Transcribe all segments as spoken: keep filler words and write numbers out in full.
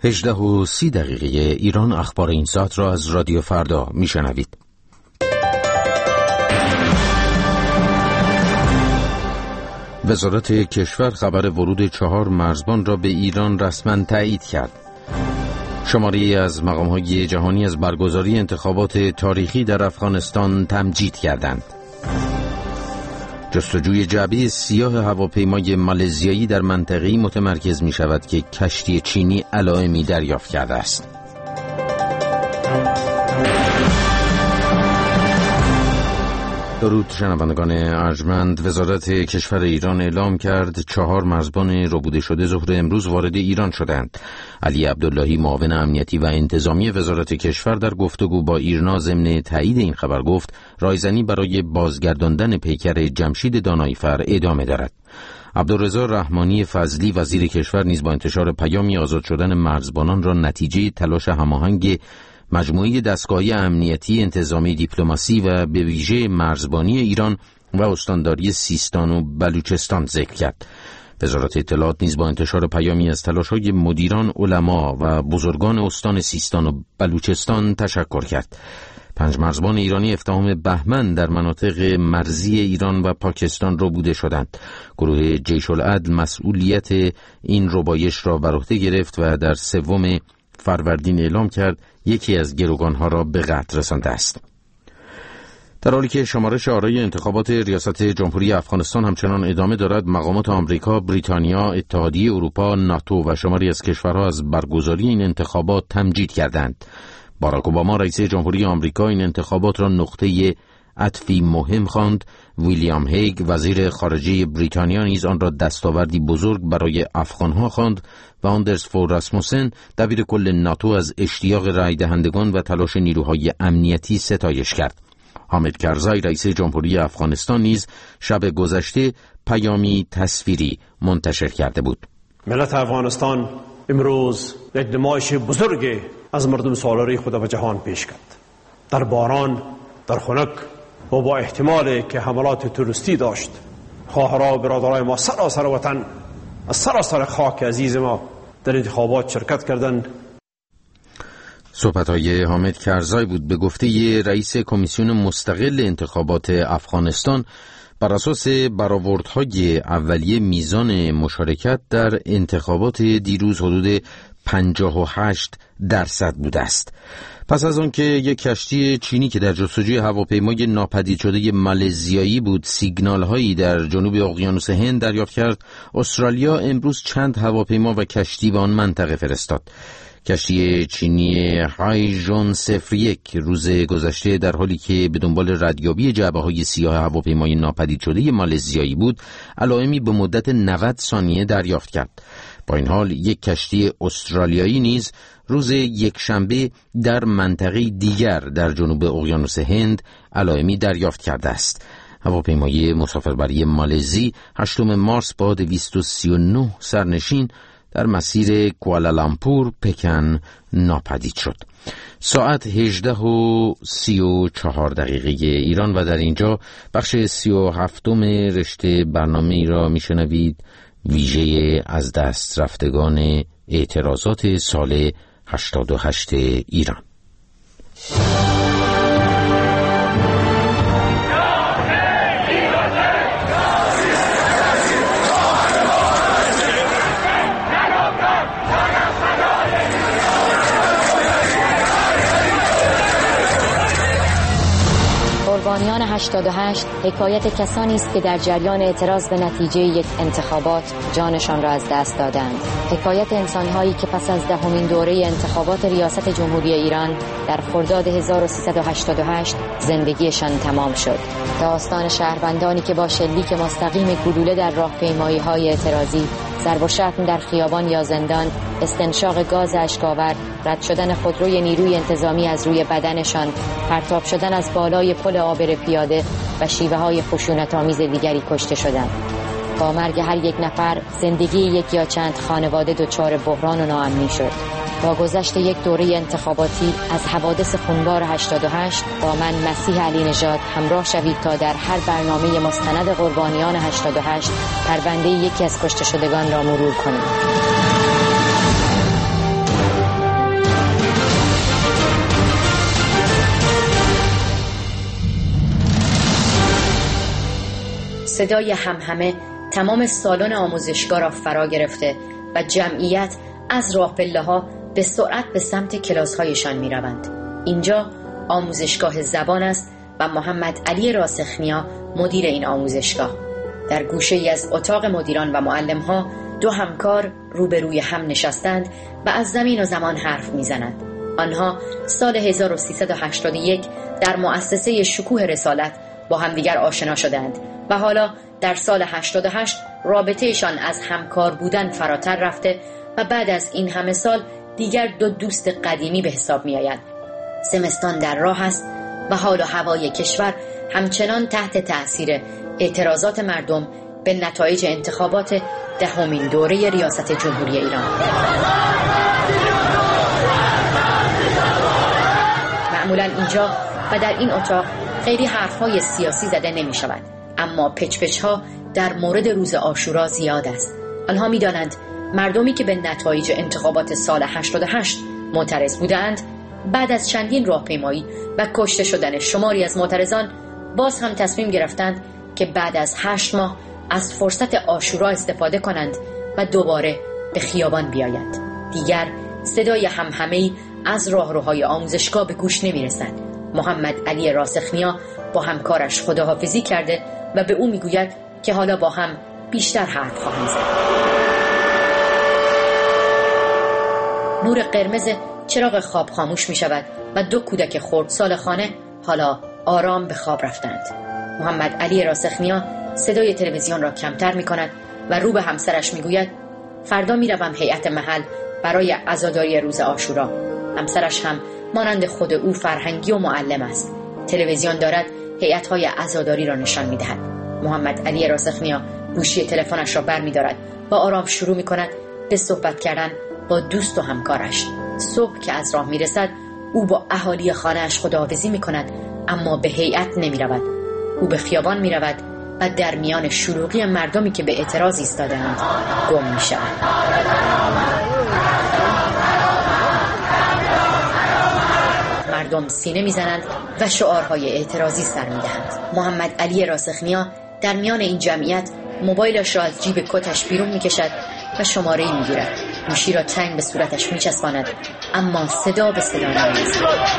هجده و سی دقیقه ایران. اخبار این ساعت را از رادیو فردا میشنوید. وزارت کشور خبر ورود چهار مرزبان را به ایران رسما تایید کرد. شماره از مقام‌های جهانی از برگزاری انتخابات تاریخی در افغانستان تمجید کردند. جستجوی جعبه سیاه هواپیمای مالزیایی در منطقه‌ای متمرکز می شود که کشتی چینی علائمی دریافت کرده است. درود شنوندگان ارجمند. وزارت کشور ایران اعلام کرد چهار مرزبان ربوده شده ظهر امروز وارد ایران شدند. علی عبداللهی معاون امنیتی و انتظامی وزارت کشور در گفتگو با ایرنا ضمن تایید این خبر گفت رایزنی برای بازگرداندن پیکر جمشید داناییفر ادامه دارد. عبدالرضا رحمانی فضلی وزیر کشور نیز با انتشار پیامی آزاد شدن مرزبانان را نتیجه تلاش هماهنگ مجموعه دستگاهی امنیتی، انتظامی، دیپلماسی و به ویژه مرزبانی ایران و استانداری سیستان و بلوچستان ذکر کرد. وزارت اطلاعات نیز با انتشار پیامی از تلاش‌های مدیران، علما و بزرگان استان سیستان و بلوچستان تشکر کرد. پنج مرزبان ایرانی هفدهم بهمن در مناطق مرزی ایران و پاکستان ربوده شدند. گروه جیش العدل مسئولیت این ربایش را بر عهده گرفت و در سوم فروردین اعلام کرد یکی از گروگانها را به قتل رسانده است. در حالی که شمارش آرای انتخابات ریاست جمهوری افغانستان همچنان ادامه دارد، مقامات آمریکا، بریتانیا، اتحادیه اروپا، ناتو و شماری از کشورها از برگزاری این انتخابات تمجید کردند. باراک اوباما رئیس جمهوری آمریکا این انتخابات را نقطه عطفی مهم خواند. ویلیام هیگ وزیر خارجه بریتانیا نیز آن را دستاوردی بزرگ برای افغانها خواند و آندرس فور راسموسن دبیر کل ناتو از اشتیاق رای دهندگان و تلاش نیروهای امنیتی ستایش کرد. حامد کرزای رئیس جمهوری افغانستان نیز شب گذشته پیامی تصویری منتشر کرده بود. ملت افغانستان امروز یک نمایش بزرگ از مردم سالاری خدا به جهان پیش کرد. در باران، در خنک و با احتمالی که حملات تروریستی داشت، خواهرها برادرای ما سراسر وطن از سراسر خاک عزیز ما در انتخابات شرکت کردند. صحبت‌های حامد کرزای بود. به گفته رئیس کمیسیون مستقل انتخابات افغانستان، بر اساس برآوردهای اولیه میزان مشارکت در انتخابات دیروز حدود پنجاه و هشت درصد بوده است. پس از آن که یک کشتی چینی که در جستجوی هواپیمای ناپدید شده مالزیایی بود سیگنال‌هایی در جنوب اقیانوس هند دریافت کرد، استرالیا امروز چند هواپیما و کشتی به آن منطقه فرستاد. کشتی چینی هایژون صفر یک روز گذشته در حالی که به دنبال ردیابی جعبه‌های سیاه هواپیمای ناپدید شده مالزیایی بود، علائمی به مدت نود ثانیه دریافت کرد. با این حال یک کشتی استرالیایی نیز روز یکشنبه در منطقه دیگر در جنوب اقیانوس هند علائمی دریافت کرده است. هواپیمای مسافربری مالزی هشتم مارس با دویست و سی و نه سرنشین در مسیر کوالالامپور پکن ناپدید شد. ساعت هجده و سی و چهار دقیقه ایران و در اینجا بخش سی و هفتم رشته برنامه ای را میشنوید، ویژه از دست رفتگان اعتراضات سال هشتاد و هشت ایران. قربانیان هشتاد و هشت حکایت کسانی است که در جریان اعتراض به نتیجه یک انتخابات جانشان را از دست دادند. حکایت انسان‌هایی که پس از دهمین دوره انتخابات ریاست جمهوری ایران در خرداد هزار و سیصد و هشتاد و هشت زندگیشان تمام شد. داستان شهروندانی که با شلیک مستقیم گلوله در راهپیمایی‌های اعتراضی، ضرب و شتم در خیابان یا زندان، استنشاق گاز اشک‌آور، رد شدن خودروی نیروی انتظامی از روی بدنشان، پرتاب شدن از بالای پل عابر پیاده و شیوه‌های خشونت‌آمیز دیگری کشته شدند. با مرگ هر یک نفر زندگی یک یا چند خانواده دچار بحران و ناامنی شد. با گذشت یک دوره انتخاباتی از حوادث خونبار هشتاد و هشت با من مسیح علی نژاد همراه شوید تا در هر برنامه مستند قربانیان هشتاد و هشت پرونده یکی از کشته شدگان را مرور کنیم. صدای همهمه تمام سالن آموزشگاه را فرا گرفته و جمعیت از راه پله ها به سرعت به سمت کلاس هایشان می روند. اینجا آموزشگاه زبان است و محمد علی راسخنیا مدیر این آموزشگاه. در گوشه ای از اتاق مدیران و معلم ها دو همکار روبروی هم نشستند و از زمین و زمان حرف می زنند. آنها سال هزار و سیصد و هشتاد و یک در مؤسسه شکوه رسالت با همدیگر آشنا شدند و حالا در سال هشتاد و هشت رابطهشان از همکار بودن فراتر رفته و بعد از این همه سال دیگر دو دوست قدیمی به حساب می آیند. زمستان در راه است و حال و هوای کشور همچنان تحت تأثیر اعتراضات مردم به نتایج انتخابات دهمین دوره ریاست جمهوری ایران. معمولا اینجا و در این اتاق خیلی حرفهای سیاسی زده نمی شود، اما پچ پچ ها در مورد روز عاشورا زیاد است. آنها می دانند مردمی که به نتایج انتخابات سال هشتاد و هشت معترض بودند بعد از چندین راهپیمایی و کشته شدن شماری از معترضان باز هم تصمیم گرفتند که بعد از هشت ماه از فرصت عاشورا استفاده کنند و دوباره به خیابان بیایند. دیگر صدای همهمه‌ای از راهروهای آموزشگاه به گوش نمی رسد. محمد علی راسخنیا با همکارش خداحافظی کرده و به او می گوید که حالا با هم بیشتر حرف خواهند زد. نور قرمز چراغ خواب خاموش می شود و دو کودک خردسال خانه حالا آرام به خواب رفتند. محمد علی راسخنیا صدای تلویزیون را کمتر می کند و رو به همسرش می گوید فردا می روم هیئت محل برای عزاداری روز عاشورا. همسرش هم مانند خود او فرهنگی و معلم است. تلویزیون دارد هیئت‌های عزاداری را نشان می دهد. محمد علی راسخنیا گوشی تلفنش را بر می دارد و آرام شروع می کند به صحبت کردن با دوست و همکارش. صبح که از راه می رسد او با اهالی خانه‌اش خداحافظی می کند، اما به هیئت نمی رود. او به خیابان می رود و در میان شلوغی مردمی که به اعتراض ایستاده‌اند گم می شود. مردم سینه می زنند و شعارهای اعتراضی سر می دهند. محمد علی راسخنیا در میان این جمعیت موبایلش را از جیب کتش بیرون می کشد و شماره‌ای می گیرد. گوشی را تنگ به صورتش می چسباند، اما صدا به صدا نمی‌رسد.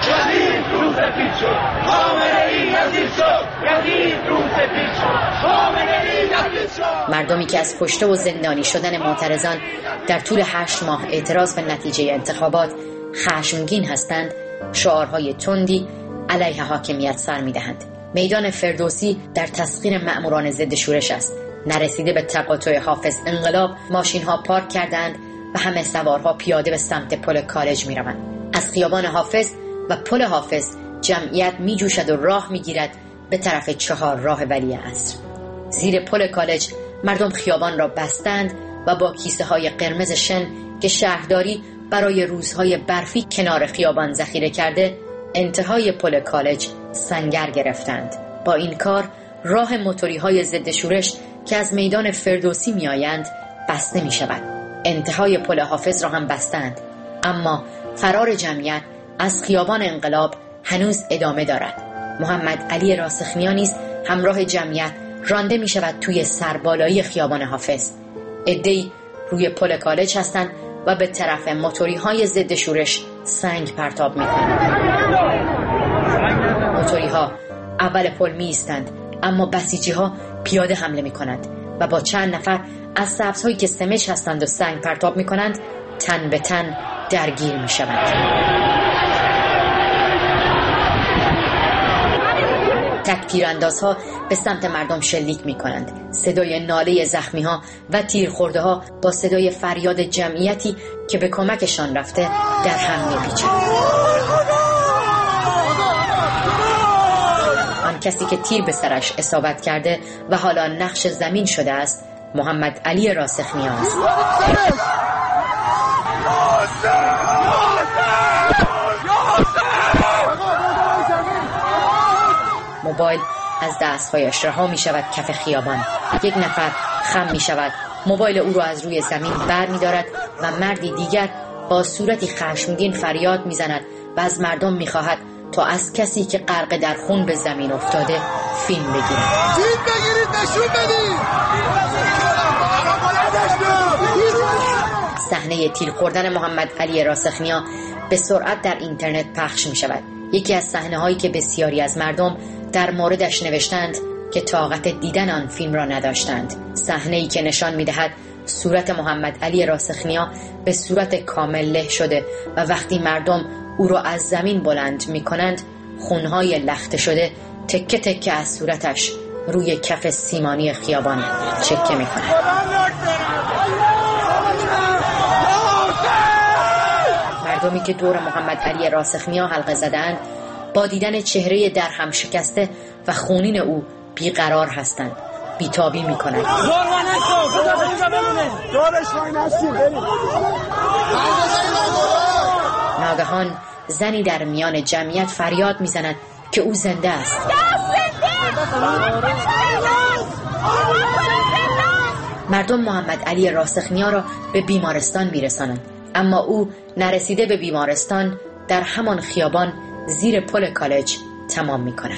مردمی که از کشته و زندانی شدن معترضان در طول هشت ماه اعتراض به نتیجه انتخابات خشمگین هستند، شعارهای تندی علیه حاکمیت سر می‌دهند. میدان فردوسی در تسخیر مأموران ضد شورش است. نرسیده به تقاطع حافظ انقلاب ماشین‌ها پارک کردند و همه سوارها پیاده به سمت پل کالج می‌روند. از خیابان حافظ و پل حافظ جمعیت می‌جوشد و راه می‌گیرد به طرف چهار راه ولیعصر. زیر پل کالج مردم خیابان را بستند و با کیسه‌های قرمز شن که شهرداری برای روزهای برفی کنار خیابان ذخیره کرده، انتهای پل کالج سنگر گرفتند. با این کار راه موتوری‌های ضد شورش که از میدان فردوسی می‌آیند بسته می‌شود. انتهای پل حافظ را هم بستند، اما فرار جمعیت از خیابان انقلاب هنوز ادامه دارد. محمد علی راسخنیا نیز همراه جمعیت رانده می‌شود توی سربالایی خیابان حافظ. عده‌ای روی پل کالج هستند و به طرف موتوری‌های ضد شورش سنگ پرتاب می‌کنند. موتوری‌ها اول پل می‌ایستند، اما بسیجی‌ها پیاده حمله می‌کنند و با چند نفر از سبزهایی که سمج هستند و سنگ پرتاب می‌کنند تن به تن درگیر می‌شوند. تک‌تیراندازها به سمت مردم شلیک می‌کنند. صدای ناله زخمی‌ها و تیرخورده‌ها با صدای فریاد جمعیتی که به کمکشان رفته در هم می‌پیچند. آن کسی که تیر به سرش اصابت کرده و حالا نقش زمین شده است محمد علی راسخنیا است. موبایل از دستهایش رها می شود کف خیابان. یک نفر خم می شود، موبایل او را از روی زمین بر می دارد و مردی دیگر با صورتی خشمگین فریاد می زند و از مردم می خواهد تا از کسی که غرق در خون به زمین افتاده فیلم بگیرند. فیلم بگیرید، نشون بدید. صحنه تیر خوردن محمد علی راسخنیا به سرعت در اینترنت پخش می شود. یکی از صحنه هایی که بسیاری از مردم در موردش نوشتند که طاقت دیدن آن فیلم را نداشتند. صحنه ای که نشان می دهد صورت محمد علی راسخنیا به صورت کامل له شده و وقتی مردم او را از زمین بلند می کنند خونهای لخته شده تکه تکه از صورتش روی کف سیمانی خیابان چکه می کنند. مردمی که دور محمد علی راسخنیا حلقه زدند با دیدن چهره در هم شکسته و خونین او بیقرار هستند، بیتابی می کنند. ناگهان زنی در میان جمعیت فریاد می زند که او زنده است. مردم محمد علی راسخنیا را به بیمارستان می رسانند، اما او نرسیده به بیمارستان در همان خیابان زیر پل کالج تمام می کند.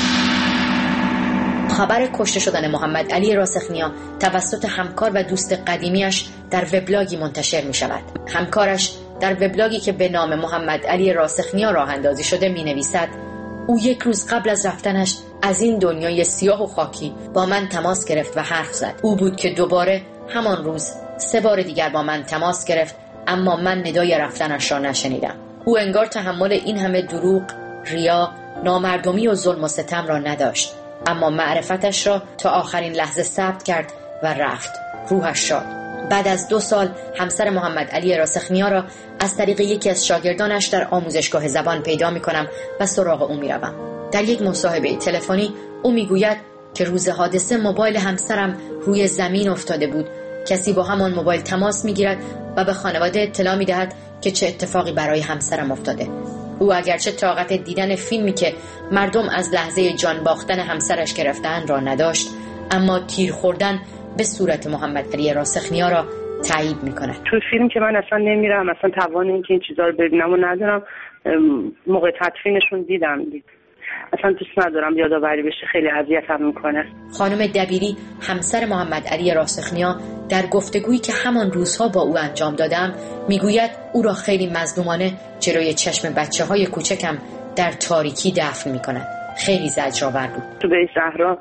خبر کشته شدن محمد علی راسخنیا توسط همکار و دوست قدیمیش در وبلاگی منتشر می شود. همکارش در وبلاگی که به نام محمد علی راسخنیا راه اندازی شده می نویسد: او یک روز قبل از رفتنش از این دنیای سیاه و خاکی با من تماس گرفت و حرف زد. او بود که دوباره همان روز سه بار دیگر با من تماس گرفت، اما من ندای رفتنش را نشنیدم. او انگار تحمل این همه دروغ، ریا، نامردمی و ظلم و ستم را نداشت، اما معرفتش را تا آخرین لحظه ثبت کرد و رفت. روحش شاد. بعد از دو سال همسر محمد علی راسخنیا را از طریق یکی از شاگردانش در آموزشگاه زبان پیدا می کنم و سراغ او می روم. در یک مصاحبه تلفنی او می گوید که روز حادثه موبایل همسرم روی زمین افتاده بود. کسی با همان موبایل تماس می گیرد و به خانواده اطلاع می دهد که چه اتفاقی برای همسرم افتاده. او اگرچه طاقت دیدن فیلمی که مردم از لحظه جان باختن همسرش گرفتن را نداشت، اما تیر خوردن به صورت محمد علی راسخنیا را تایید می‌کند. تو فیلم که من اصلا نمیرم، اصلا توان اینکه این چیزا رو ببینم و ندارم. موقع تدفینشون دیدم دید. اصلا دوست ندارم یادآوری بشه، خیلی اذیتم میکنه. خانم دبیری همسر محمد علی راسخنیا در گفتگویی که همان روزها با او انجام دادم میگوید او را خیلی مظلومانه جلوی چشم بچه‌های کوچکم در تاریکی دفن میکنند. خیلی زجرآور بود. تو به زهرا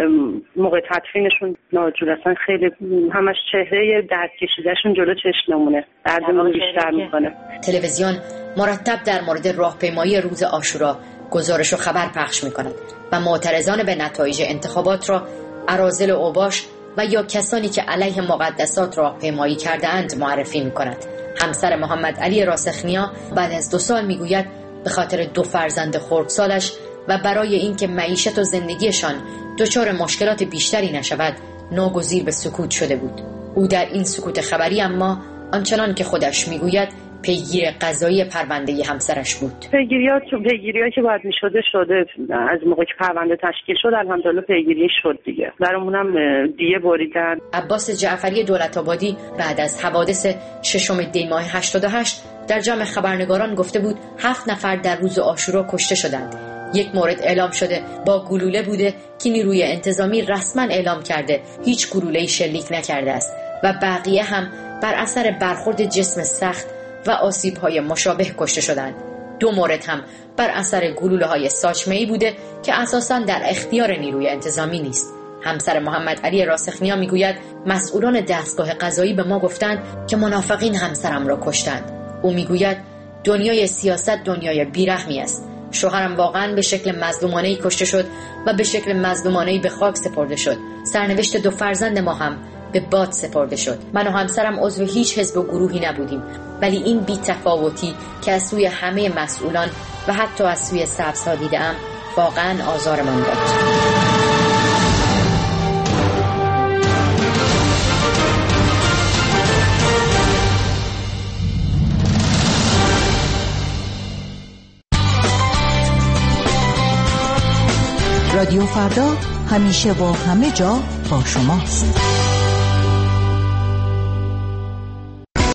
موقع تدفینشون ناجور اصلا خیلی همش چهره درد کشیدهشون جلو چشممونه، دردمون بیشتر میکنه. تلویزیون مرتب در مورد راهپیمایی روز عاشورا گزارش و خبر پخش می‌کند و معترضان به نتایج انتخابات را اراذل اوباش و یا کسانی که علیه مقدسات راهپیمایی کرده‌اند معرفی می‌کند. همسر محمد علی راسخنیا بعد از دو سال می‌گوید به خاطر دو فرزند خردسالش و برای اینکه معیشت و زندگیشان دچار مشکلات بیشتری نشود ناگزیر به سکوت شده بود. او در این سکوت خبری اما آنچنان که خودش می‌گوید پیگیر قضایی پرونده همسرش بود. پیگیریات تو پیگیریایی که باید میشده شده. از موقعی که پرونده تشکیل شد الحمدلله پیگیری شد دیگه. برامونم دیه بریدن. عباس جعفری دولت‌آبادی بعد از حوادث ششم دی ماه هشتاد و هشت در جمع خبرنگاران گفته بود هفت نفر در روز عاشورا کشته شدند. یک مورد اعلام شده با گلوله بوده که نیروی انتظامی رسما اعلام کرده هیچ گلوله‌ای شلیک نکرده است و بقیه هم بر اثر برخورد جسم سخت و آسیب‌های مشابه کشته شدند. دو مورد هم بر اثر گلوله‌های ساچمه‌ای بوده که اساساً در اختیار نیروی انتظامی نیست. همسر محمد علی راسخنیا میگوید مسئولان دستگاه قضایی به ما گفتند که منافقین همسرم را کشتند. او میگوید دنیای سیاست دنیای بیرحمی است. شوهرم واقعاً به شکل مظلومانه‌ای کشته شد و به شکل مظلومانه‌ای به خاک سپرده شد. سرنوشت دو فرزند ما هم به باد سپرده شد. من و همسرم عضو هیچ حزب و گروهی نبودیم، ولی این بی‌تفاوتی که از سوی همه مسئولان و حتی از سوی سبزها دیدم واقعاً آزارمان داد. رادیو فردا همیشه و همه جا با شماست.